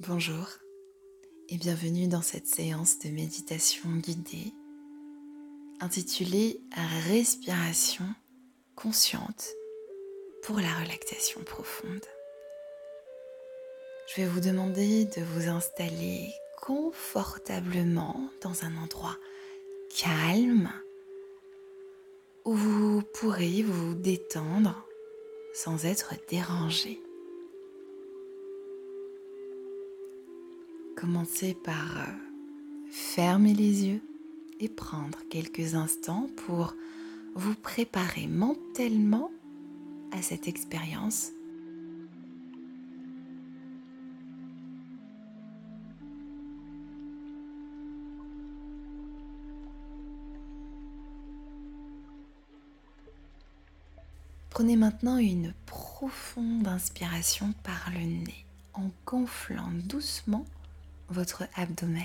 Bonjour et bienvenue dans cette séance de méditation guidée intitulée Respiration consciente pour la relaxation profonde. Je vais vous demander de vous installer confortablement dans un endroit calme où vous pourrez vous détendre sans être dérangé. Commencez par fermer les yeux et prendre quelques instants pour vous préparer mentalement à cette expérience. Prenez maintenant une profonde inspiration par le nez en gonflant doucement votre abdomen.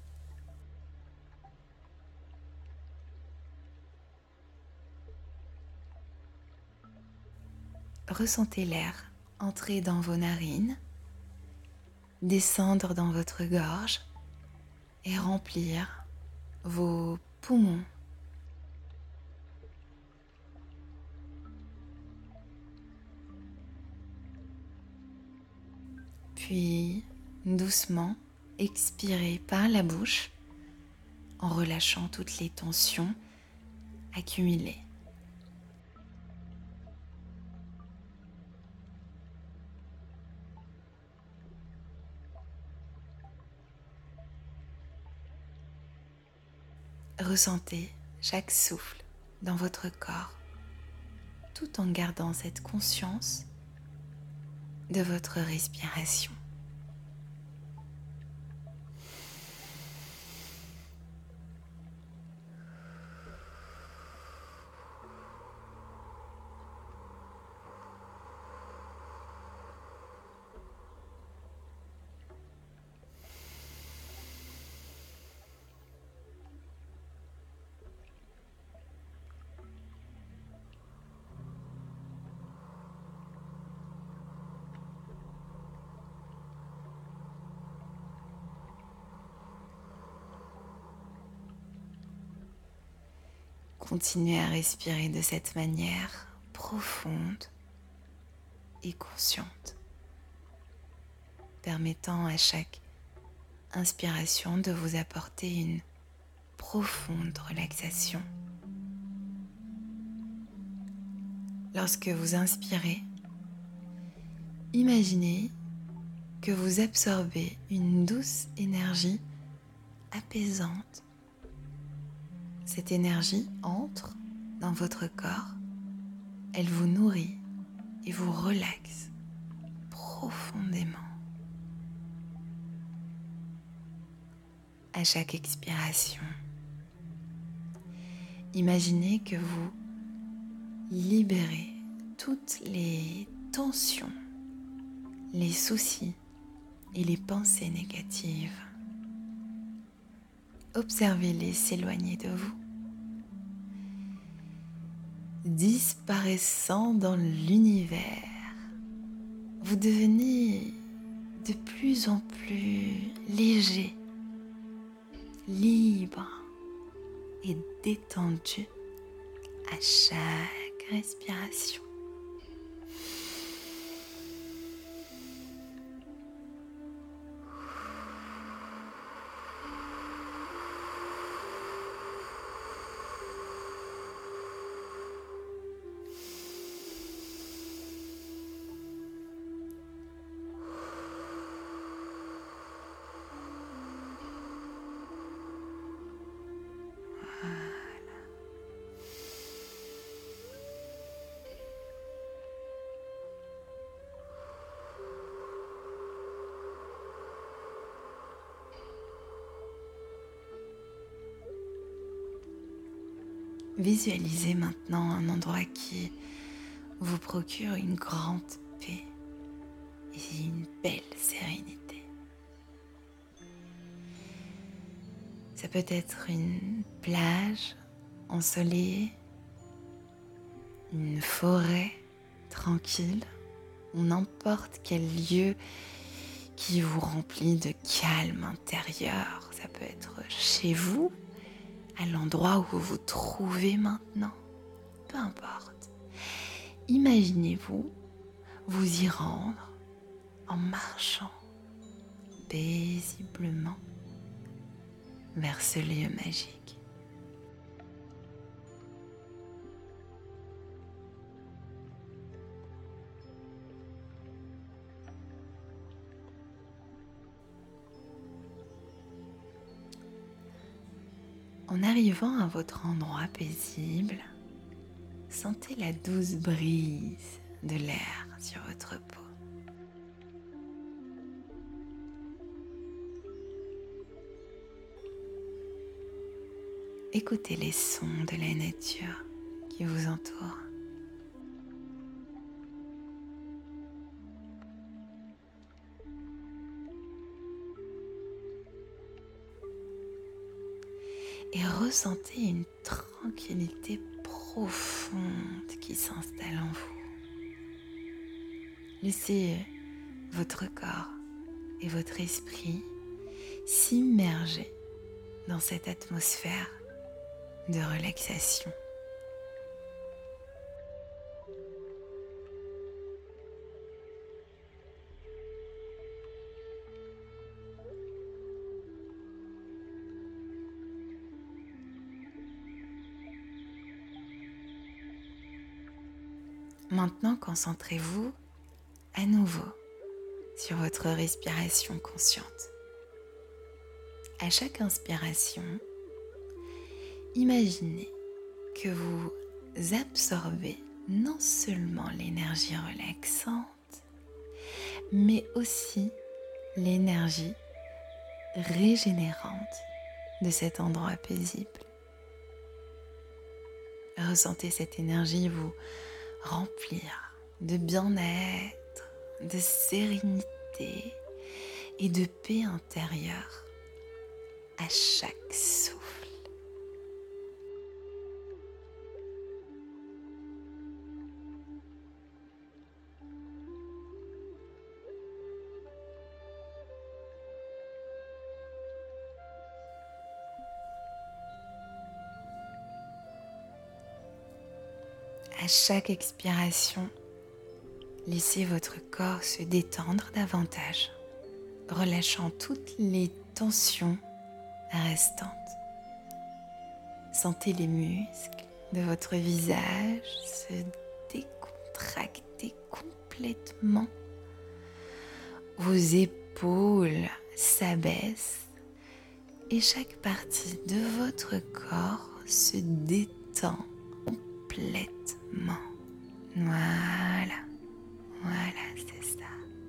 Ressentez l'air entrer dans vos narines, descendre dans votre gorge et remplir vos poumons. Puis doucement expirez par la bouche en relâchant toutes les tensions accumulées. Ressentez chaque souffle dans votre corps tout en gardant cette conscience de votre respiration. Continuez à respirer de cette manière profonde et consciente, permettant à chaque inspiration de vous apporter une profonde relaxation. Lorsque vous inspirez, imaginez que vous absorbez une douce énergie apaisante. Cette énergie entre dans votre corps, elle vous nourrit et vous relaxe profondément. À chaque expiration, imaginez que vous libérez toutes les tensions, les soucis et les pensées négatives. Observez-les s'éloigner de vous, disparaissant dans l'univers. Vous devenez de plus en plus léger, libre et détendu à chaque respiration. Visualisez maintenant un endroit qui vous procure une grande paix et une belle sérénité. Ça peut être une plage ensoleillée, une forêt tranquille, ou n'importe quel lieu qui vous remplit de calme intérieur. Ça peut être chez vous, à l'endroit où vous vous trouvez maintenant, peu importe. Imaginez-vous vous y rendre en marchant paisiblement vers ce lieu magique. En arrivant à votre endroit paisible, sentez la douce brise de l'air sur votre peau. Écoutez les sons de la nature qui vous entoure. Et ressentez une tranquillité profonde qui s'installe en vous. Laissez votre corps et votre esprit s'immerger dans cette atmosphère de relaxation. Maintenant, concentrez-vous à nouveau sur votre respiration consciente. À chaque inspiration, imaginez que vous absorbez non seulement l'énergie relaxante, mais aussi l'énergie régénérante de cet endroit paisible. Ressentez cette énergie vous remplir de bien-être, de sérénité et de paix intérieure à chaque souffle. À chaque expiration, laissez votre corps se détendre davantage, relâchant toutes les tensions restantes. Sentez les muscles de votre visage se décontracter complètement. Vos épaules s'abaissent et chaque partie de votre corps se détend complètement. Voilà, c'est ça.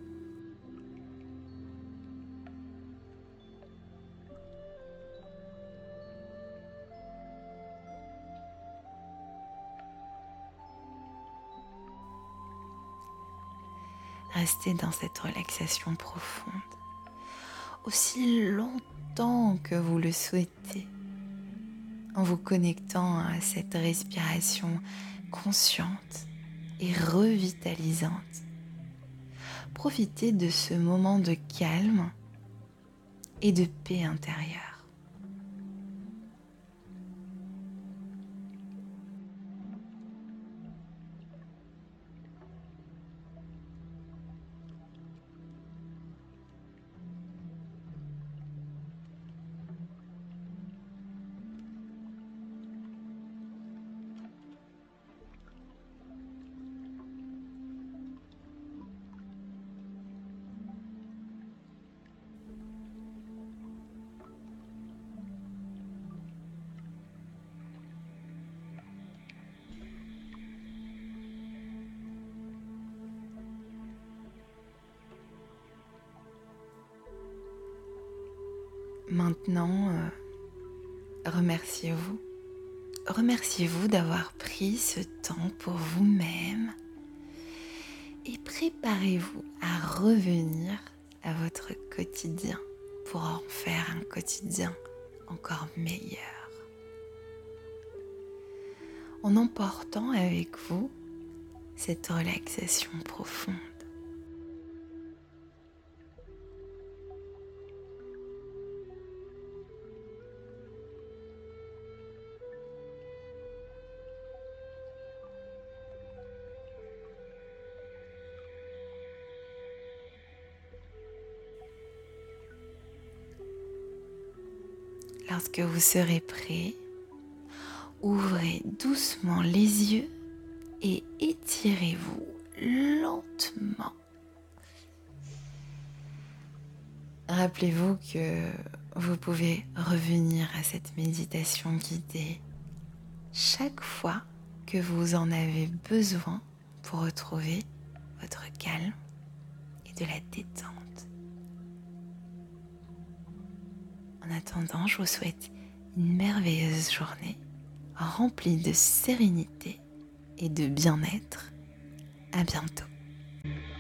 Restez dans cette relaxation profonde aussi longtemps que vous le souhaitez, en vous connectant à cette respiration consciente et revitalisante. Profitez de ce moment de calme et de paix intérieure. Maintenant, remerciez-vous. Remerciez-vous d'avoir pris ce temps pour vous-même et préparez-vous à revenir à votre quotidien pour en faire un quotidien encore meilleur. En emportant avec vous cette relaxation profonde. Lorsque vous serez prêt, ouvrez doucement les yeux et étirez-vous lentement. Rappelez-vous que vous pouvez revenir à cette méditation guidée chaque fois que vous en avez besoin pour retrouver votre calme et de la détente. En attendant, je vous souhaite une merveilleuse journée remplie de sérénité et de bien-être. À bientôt.